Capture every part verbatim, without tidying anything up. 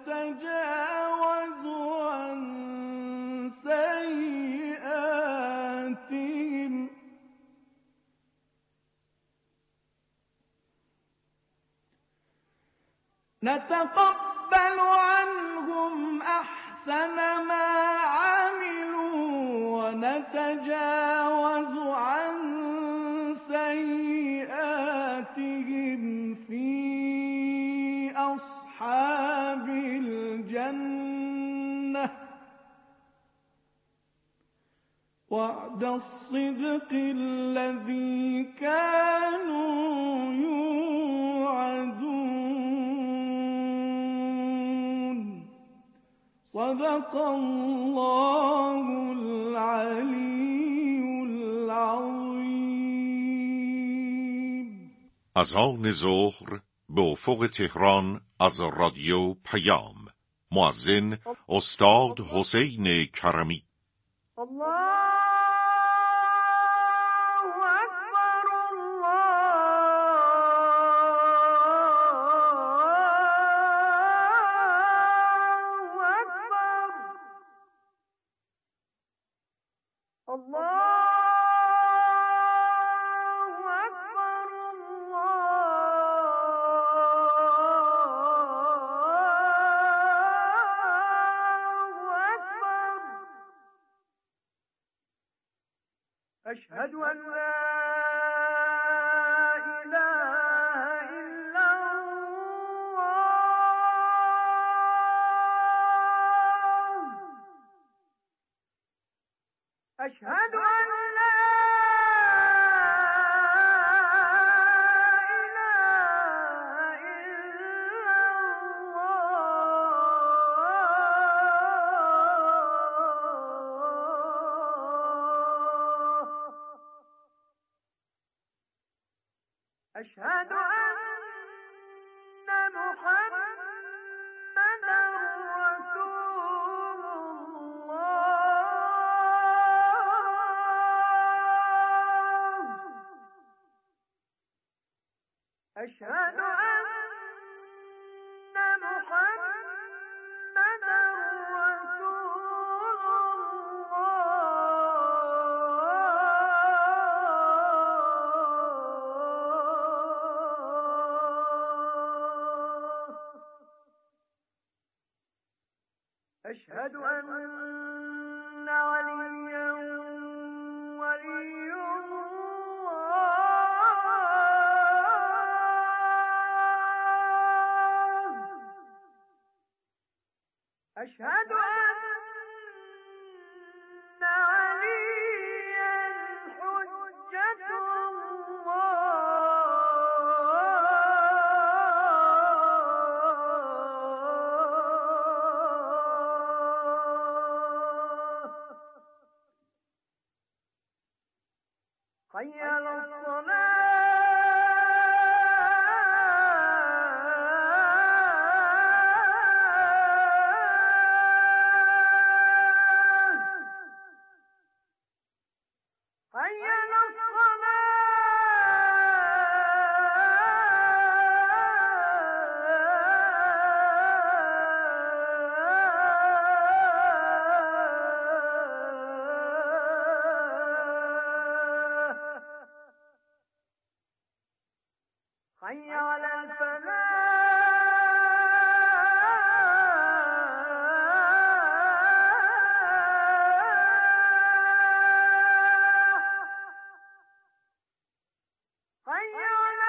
ونتجاوز عن سيئاتهم نتقبل عنهم أحسن ما عملوا ونتجاوز عن سيئاتهم في أصحاب الجنة وعد الصدق الذي كانوا يوعدون صدق الله العلي العظيم. اذان ظهر به افق تهران از رادیو پیام. مؤذن استاد حسین کرمی. الله اکبر الله اکبر الله أشهد أن لا إله إلا الله أشهد أن لا إله إلا أشهد أن محمدًا رسول الله أشهد أن محمدًا رسول أشهد أن عليا ولي الله أشهد أن عليا حجة حي على الصلاة حي على حي على الفلاح حي على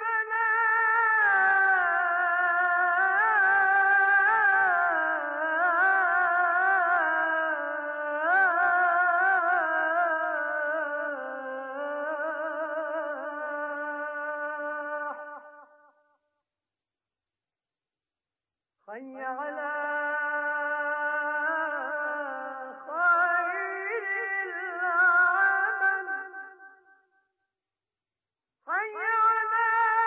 حي على خير العمل حي على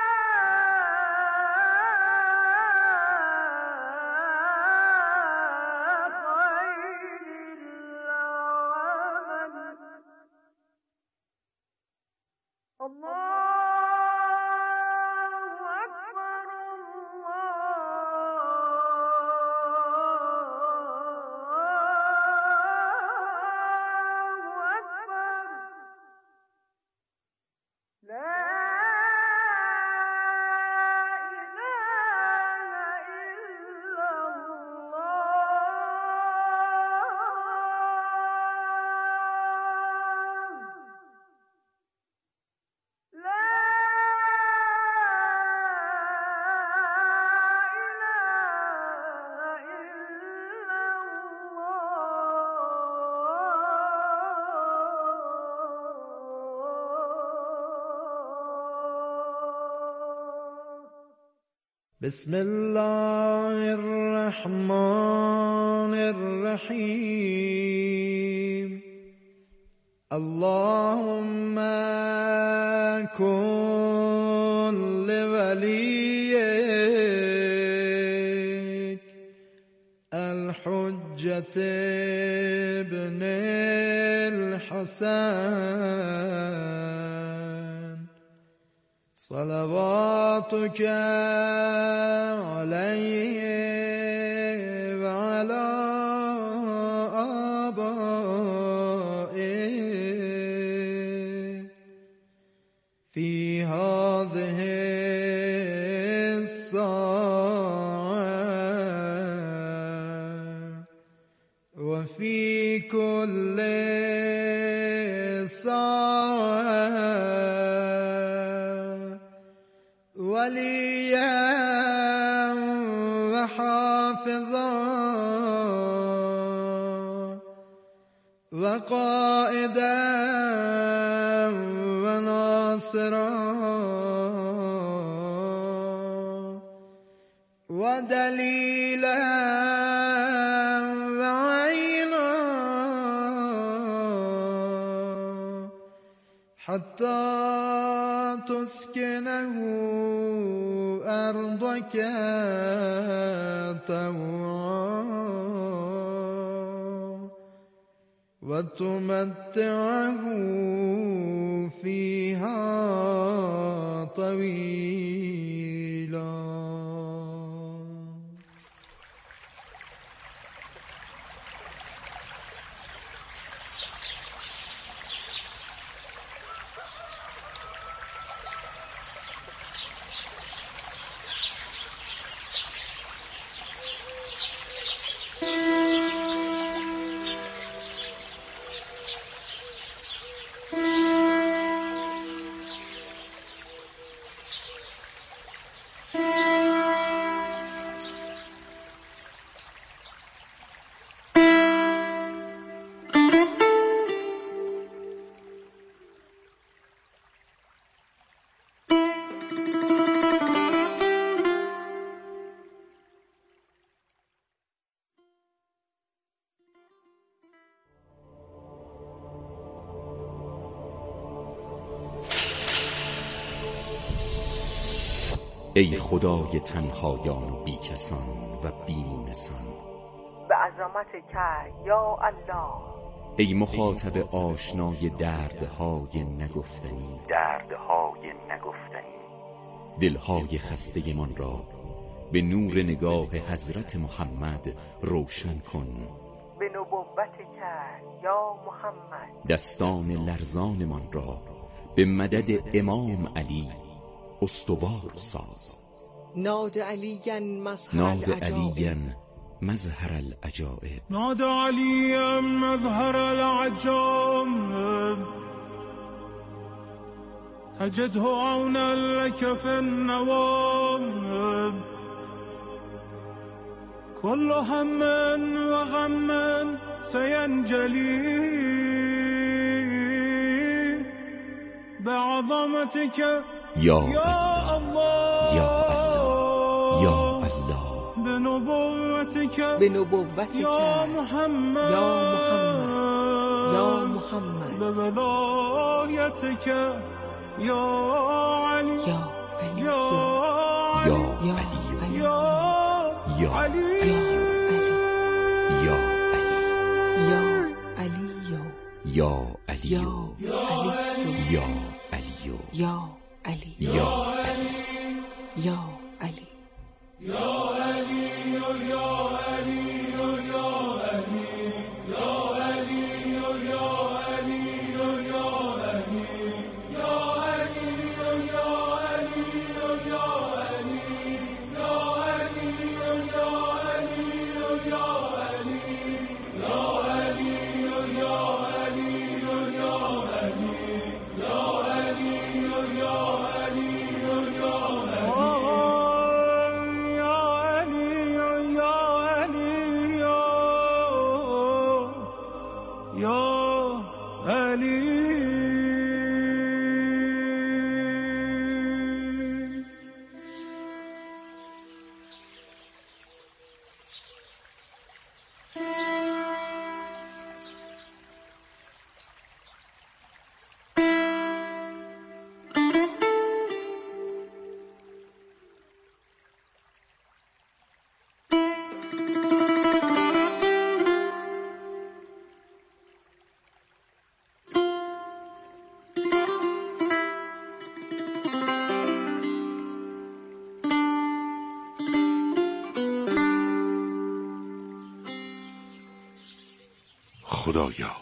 خير العمل الله أكبر الله بسم الله الرحمن الرحیم. اللهم كن لوليك الحجة ابن الحسن صلواتك عليه وعلى آبائه في هذه الساعة وفي كل ساعة وليا وحافظا وقائدا وناصرا ودليلا وعينا حتى تسكنه أرضك طوعا وتمتعه فيها طويلا. ای خدای تنهایان و بیکسان و بیمونسان، به عظمتک یا الله. ای مخاطب آشنای دردهای نگفتنی دردهای نگفتنی دلهای خسته من را به نور نگاه حضرت محمد روشن کن. به نبوتک یا محمد دستان لرزان من را به مدد امام علی استوار ساز. ناد علیاً مظهر ناد العجائب علیاً مظهر العجائب ناد علیاً مظهر العجائب تجده عونا لك في النوائب كل هم وغم سينجلي بعظمتك یا يا الله یا الله یا الله بنبوتك به نبوتک يا محمد یا محمد یا محمد بولایتك يا علي یا علی يا یا علي یا علی علی يا یا علي یا علی یا علی یا علی یا علی یا علی یا علی یا یا علی خدایا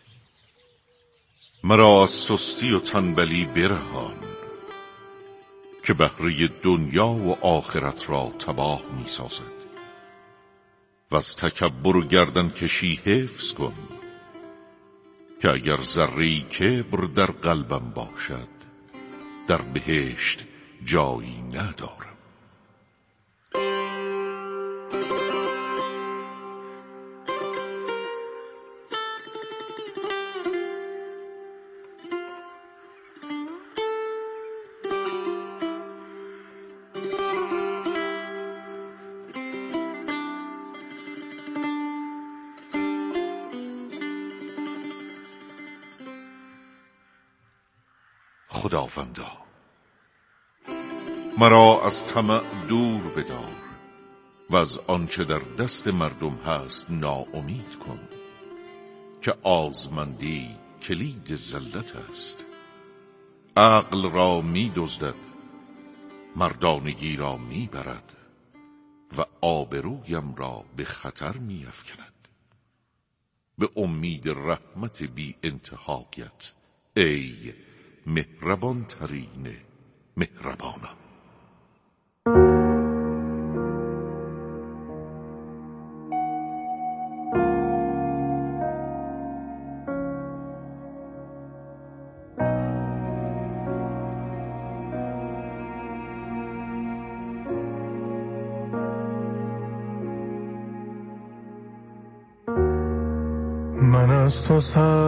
مرا از سستی و تنبلی برهان که بهره دنیا و آخرت را تباه می سازد و از تکبر و گردن کشی حفظ کن که اگر ذره‌ای کبر در قلبم باشد در بهشت جایی ندارم. خداوندا مرا از طمع دور بدار و از آنچه در دست مردم هست ناامید کن که آزمندی کلید ذلت است. عقل را می دزدد، مردانگی را می برد و آبرویم را به خطر می افکند. به امید رحمت بی انتهایت ای مهربان ترین مهربانم. من از تو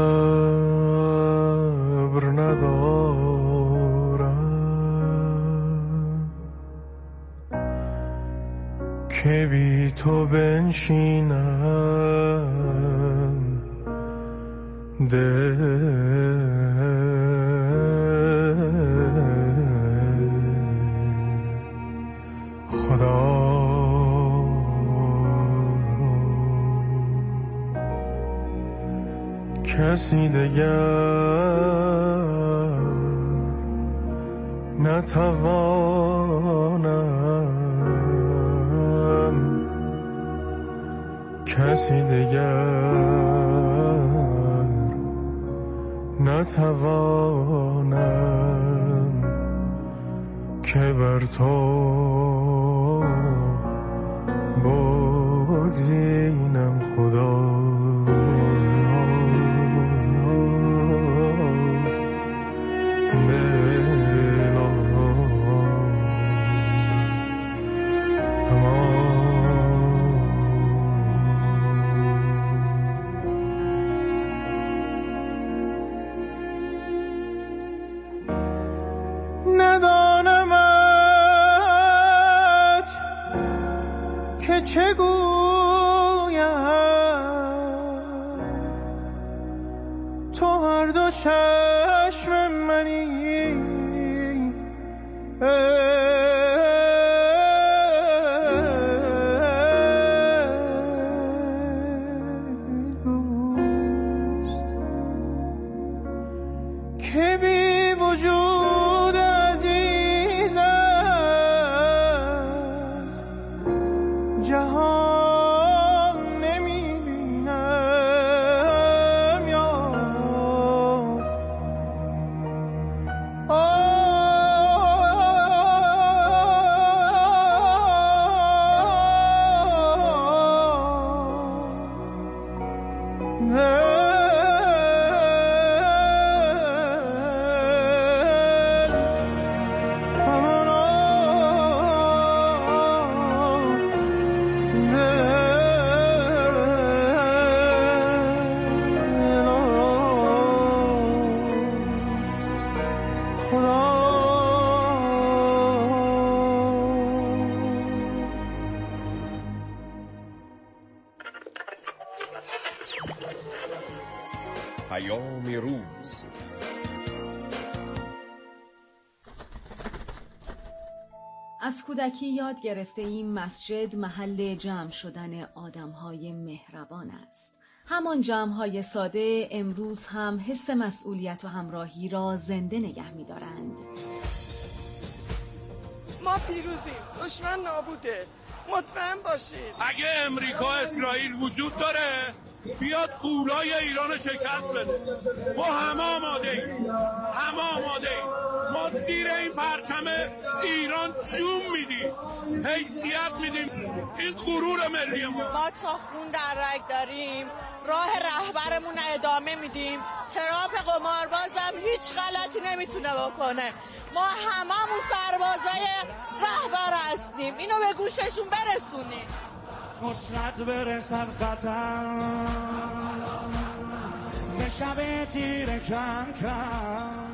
صبر ندارم که بی تو بنشینم دل خدا کسی دگر نتوانم، کسی دگر نتوانم که بر تو بگزینم خدا. ندانمت که چه گویم، تو هر دو چشم منی دوست که بی وجود عزیزت جهان نمیبینم یا پیام روز. از کودکی یاد گرفته ایم مسجد محل جمع شدن آدم‌های مهربان است. همان جمع‌های ساده امروز هم حس مسئولیت و همراهی را زنده نگه می‌دارند. ما پیروزیم، دشمن نابوده، مطمئن باشید. اگه امریکا اسرائیل وجود داره بیاد غولای ایران رو شکست بده. ما همه آماده ایم، همه آماده ایم. ما زیر این پرچم ایران جون میدیم، حیثیت میدیم. این غرور ملی ما. ما تا خون در رگ داریم، راه رهبرمون ادامه میدیم. ترامپ قماربازم هیچ غلطی نمیتونه بکنه. ما هممون سربازای رهبر هستیم. اینو به گوششون برسونیم. نصرت برسد قطر به شب تیر کم کم.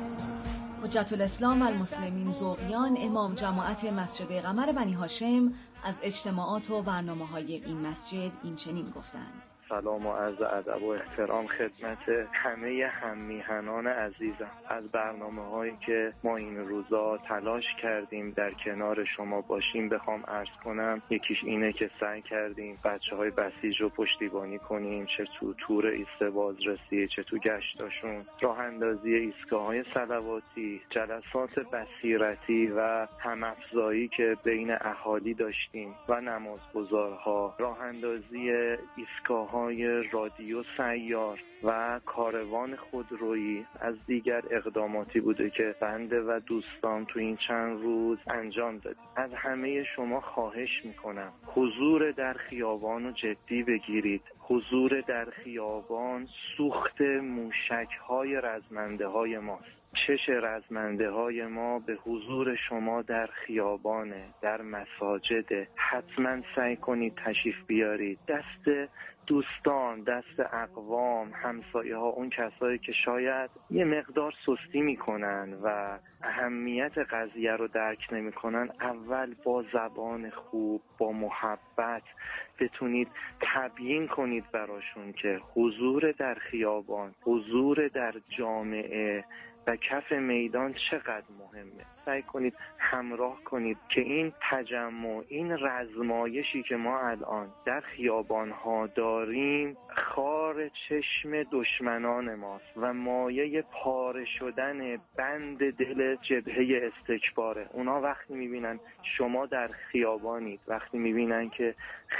حجت الاسلام و المسلمین ذوقیان امام جماعت مسجد قمر بنی هاشم از اجتماعات و برنامه‌های این مسجد این چنین گفتند: سلام و عرض ادب و احترام خدمت همه هممیهنان عزیزم. از برنامه‌هایی که ما این روزا تلاش کردیم در کنار شما باشیم بخوام عرض کنم، یکیش اینه که سعی کردیم بچه‌های بسیج رو پشتیبانی کنیم، چه تو تور ایست بازرسی، چه تو گشتاشون، راه اندازی ایستگاه‌های صلواتی، جلسات بصیرتی و هم‌افزایی که بین اهالی داشتیم و نمازگزارها، راه اندازی ایستگاه‌ها رادیو سیار و کاروان خودرویی از دیگر اقداماتی بوده که بنده و دوستان تو این چند روز انجام دادیم. از همه شما خواهش میکنم حضور در خیابان رو جدی بگیرید. حضور در خیابان سوخت موشک‌های رزمنده های ماست. چش رزمنده های ما به حضور شما در خیابانه، در مساجد. حتما سعی کنید تشریف بیارید. دست دوستان، دست اقوام، همسایه ها، اون کسایی که شاید یه مقدار سستی میکنن و اهمیت قضیه رو درک نمیکنن، اول با زبان خوب، با محبت بتونید تبیین کنید براشون که حضور در خیابان، حضور در جامعه و کف میدان چقدر مهمه. سعی کنید همراه کنید که این تجمع، این رزمایشی که ما الان در خیابان‌ها داریم خار چشم دشمنان ماست و مایه پاره شدن بند دل جبهه استکباره. اونا وقتی میبینن شما در خیابانید، وقتی میبینن که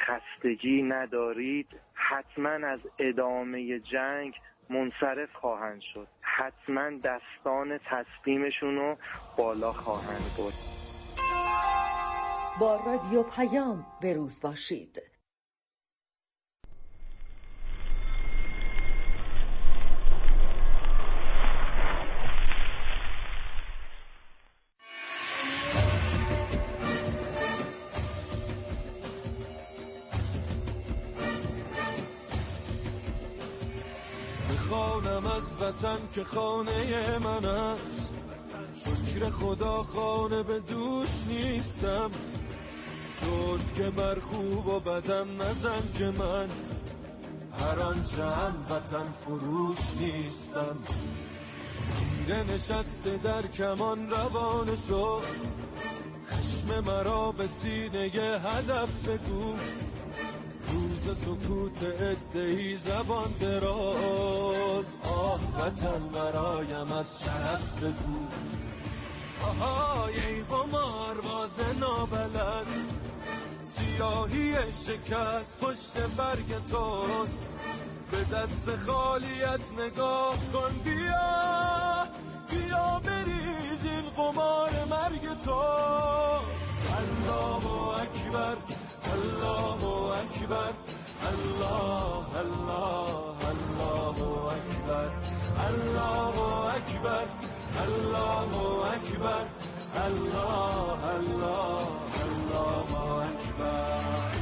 خستگی ندارید، حتما از ادامه جنگ منصرف خواهند شد. حتما دستان تسلیمشون رو بالا خواهند برد. با رادیو پیام بروز باشید. خانم از وطن که خانه من است، شکر خدا خانه به دوش نیستم. جرد که بر خوب و بدم نزن که من هر آنچه هم وطن فروش نیستم. تیره نشسته در کمان روانه شد، خشم مرا به سینه هدف بگو. روز سکوت ادهی زبان دراز، آه وطن برایم از شرف بگو. آهای ای قمار باز نابلد، سیاهی شکست پشت برگ توست. به دست خالیت نگاه کن، بیا بیا بریز این قمار مرگ توست. الله اکبر، الله اکبر، الله الله الله اکبر، الله اکبر، الله اکبر، الله الله الله اکبر.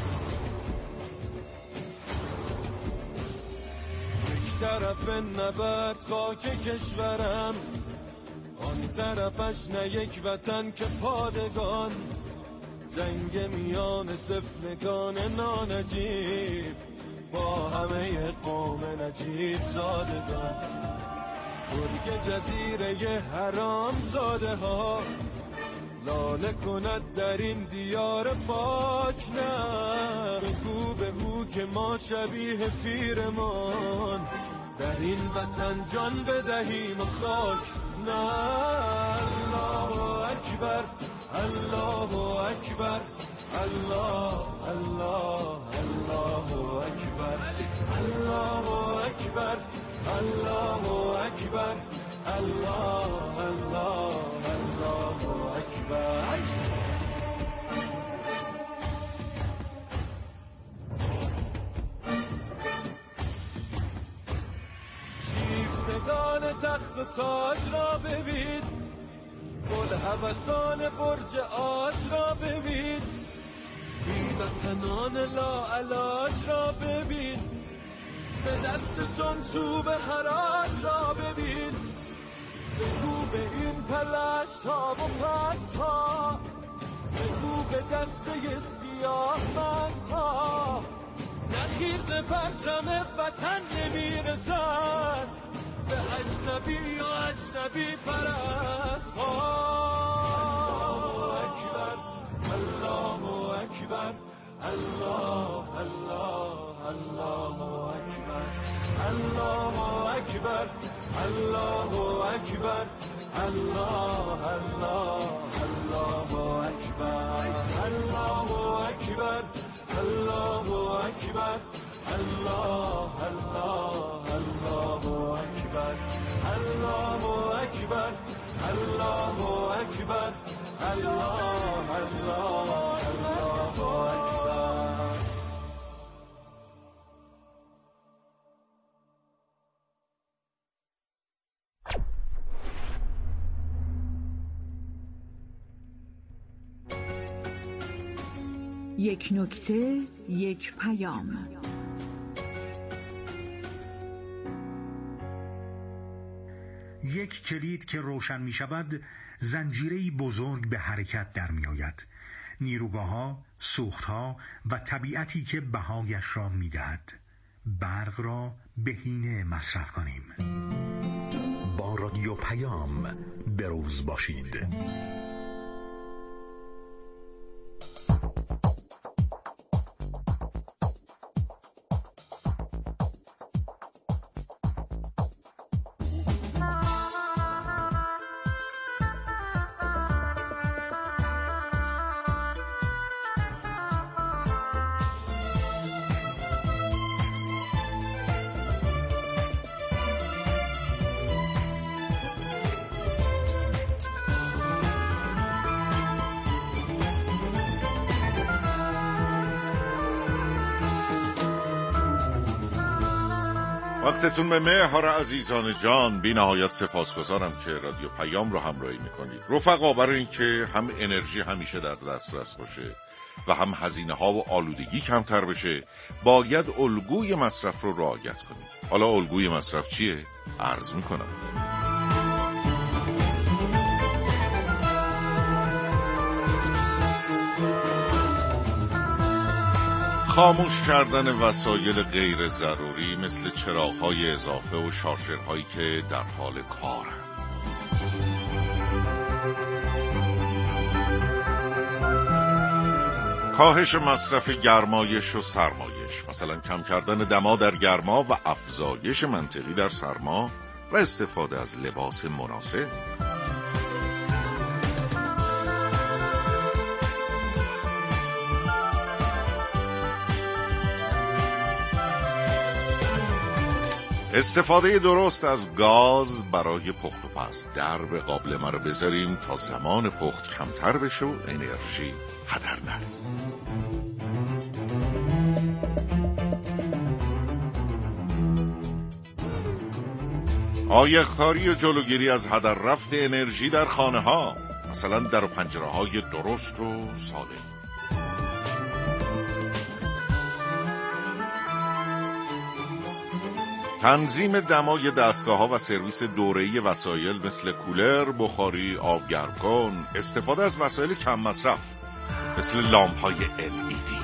یک طرف نبرد خاک کشورم، آن طرفش نه یک وطن که پادگان. جنگ میان سفلگان نانجیب با همه قوم نجیب زادگان. گرگ جزیره حرام زاده ها لاله کند در این دیار پاک. نه بگو به او که ما شبیه پیرمان در این وطن جان بدهیم و خاک. نه الله اکبر، الله اکبر، الله الله الله اکبر، الله اکبر الله الله الله اکبر. شیفتگان تخت و تاج را ببین، بلهوسان برج آج را ببین، بی‌وطنان لاعلاج را ببین، به دستشون چوب حراج را ببین. بگو به این پلشت ها و پست ها، بگو به دسته سیاه مست ها، نخیز پرچم وطن نمیرسد به اجنبی و اجنبی پرست ها. اکبر الله اکبر الله الله الله اکبر الله اکبر الله اکبر الله الله الله اکبر الله اکبر الله اکبر الله الله الله اکبر الله اکبر الله اکبر الله الله الله اکبر. یک نکته، یک پیام. یک کلید که روشن می شود زنجیره‌ای بزرگ به حرکت در می آید. نیروگاه‌ها، سوخت‌ها و طبیعتی که بهایش را می دهد. برق را بهینه مصرف کنیم. با رادیو پیام بروز باشید. وقتتون به مهر عزیزان جان، بی نهایت سپاسگزارم که رادیو پیام رو همراهی میکنید. رفقا، برای اینکه هم انرژی همیشه در دسترس باشه و هم هزینه ها و آلودگی کمتر بشه، باید الگوی مصرف رو رعایت کنید. حالا الگوی مصرف چیه؟ عرض میکنم. خاموش کردن وسایل غیر ضروری مثل چراغ‌های اضافه و شارژرهایی که در حال کارند. کاهش مصرف گرمایش و سرمایش، مثلا کم کردن دما در گرما و افزایش منطقی در سرما و استفاده از لباس مناسب. استفاده درست از گاز برای پخت و پز. درب قابلمه رو بذاریم تا زمان پخت کمتر بشه و انرژی هدر نره. آیق‌کاری و جلوگیری از هدر رفت انرژی در خانه ها، مثلا در و پنجره های درست و سالم. تنظیم دمای دستگاه‌ها و سرویس دوره‌ای وسایل مثل کولر، بخاری، آب گرم کن. استفاده از وسایل کم مصرف مثل لامپ‌های ال ای دی.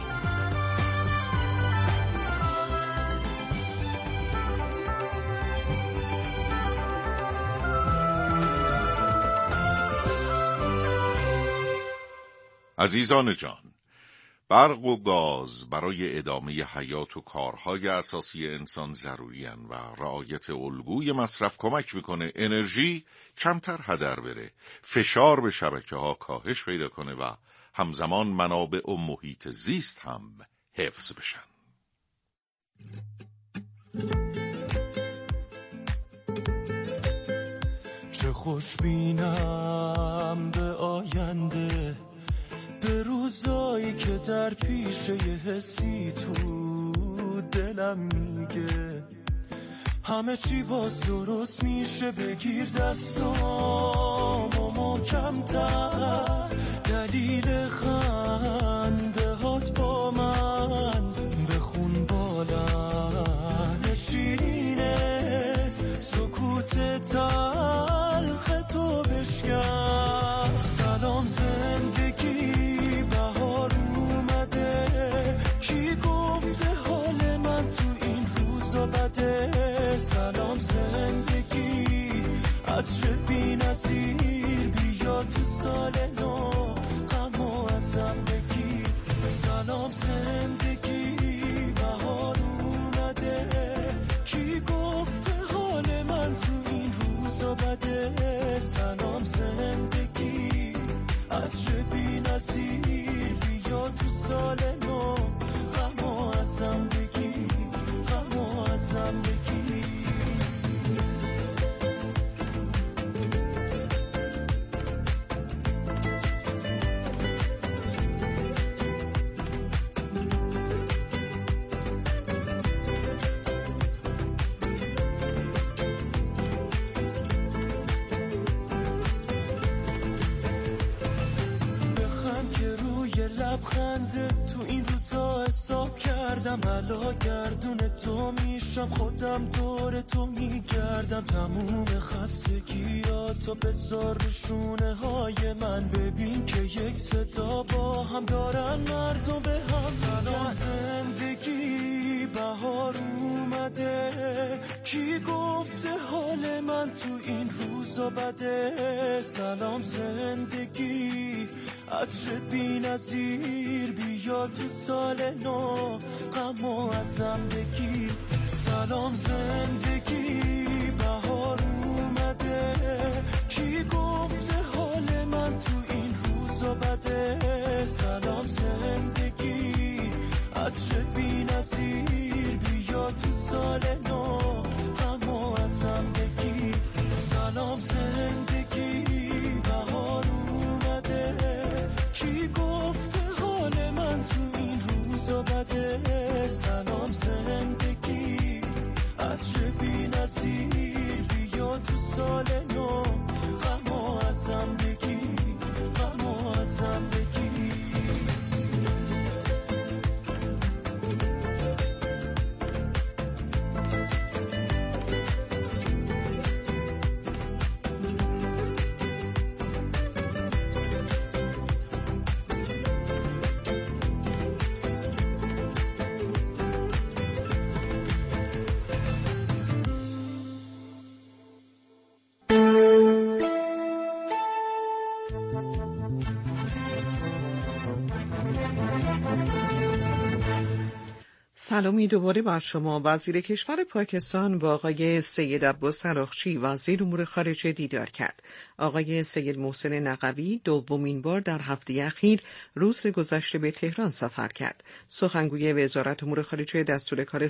عزیزان جان، برق و گاز برای ادامه حیات و کارهای اساسی انسان ضروری هستند و رعایت الگوی مصرف کمک میکنه انرژی کمتر هدر بره، فشار به شبکه ها کاهش پیدا کنه و همزمان منابع و محیط زیست هم حفظ بشن. چه خوشبینم به آینده، به روزایی که در پیشه یه حسی تو دلم میگه همه چی باز درست میشه. بگیر دستامو محکم‌تر، دلیل خنده هات با من بخون بالن شیرینت، سکوت تلخ تو بشکن. سلام زندگی بهار اومده، کی گفته حال من تو این روزا بده. سلام زندگی عطر بی نظیر، بیا تو سال نو غمو ازم بگیر. سلام زندگی بهار اومده، کی گفته حال من تو این روزا بده. سلام زندگی عطر بی نظیر، بیا تو سال نو غمو ازم بگیر، غمو ازم بگیر. لبخنده تو این روزا حساب کردم، حالا گردون تو میشم، خودم دور تو میگردم. تموم خستگیاتو بذار رو شونه های من، ببین که یک صدا با هم دارن مردم به هم. سلام زندگی بهار اومده، کی گفته حال من تو این روزا بده. سلام زندگی عطر بی نظیر، بیا تو سال نو غمو ازم بگیر. سلام زندگی بهار اومده، کی گفته حال من تو این روزا بده. سلام زندگی عطر بی نظیر، بیا تو سال نو غمو ازم بگیر. سلام زندگی بهار اومده، کی گفته حال من تو این روزا بده. سلام زندگی عطر بی نظیر، بیا تو سال نو غمو ازم بگیر، غمو ازم بگیر. سلامی دوباره بر شما. وزیر کشور پاکستان با آقای سید عباس اراغچی وزیر امور خارجه دیدار کرد. آقای سید محسن نقوی دومین بار در هفته اخیر روز گذشته به تهران سفر کرد. سخنگوی وزارت امور خارجه دستور کار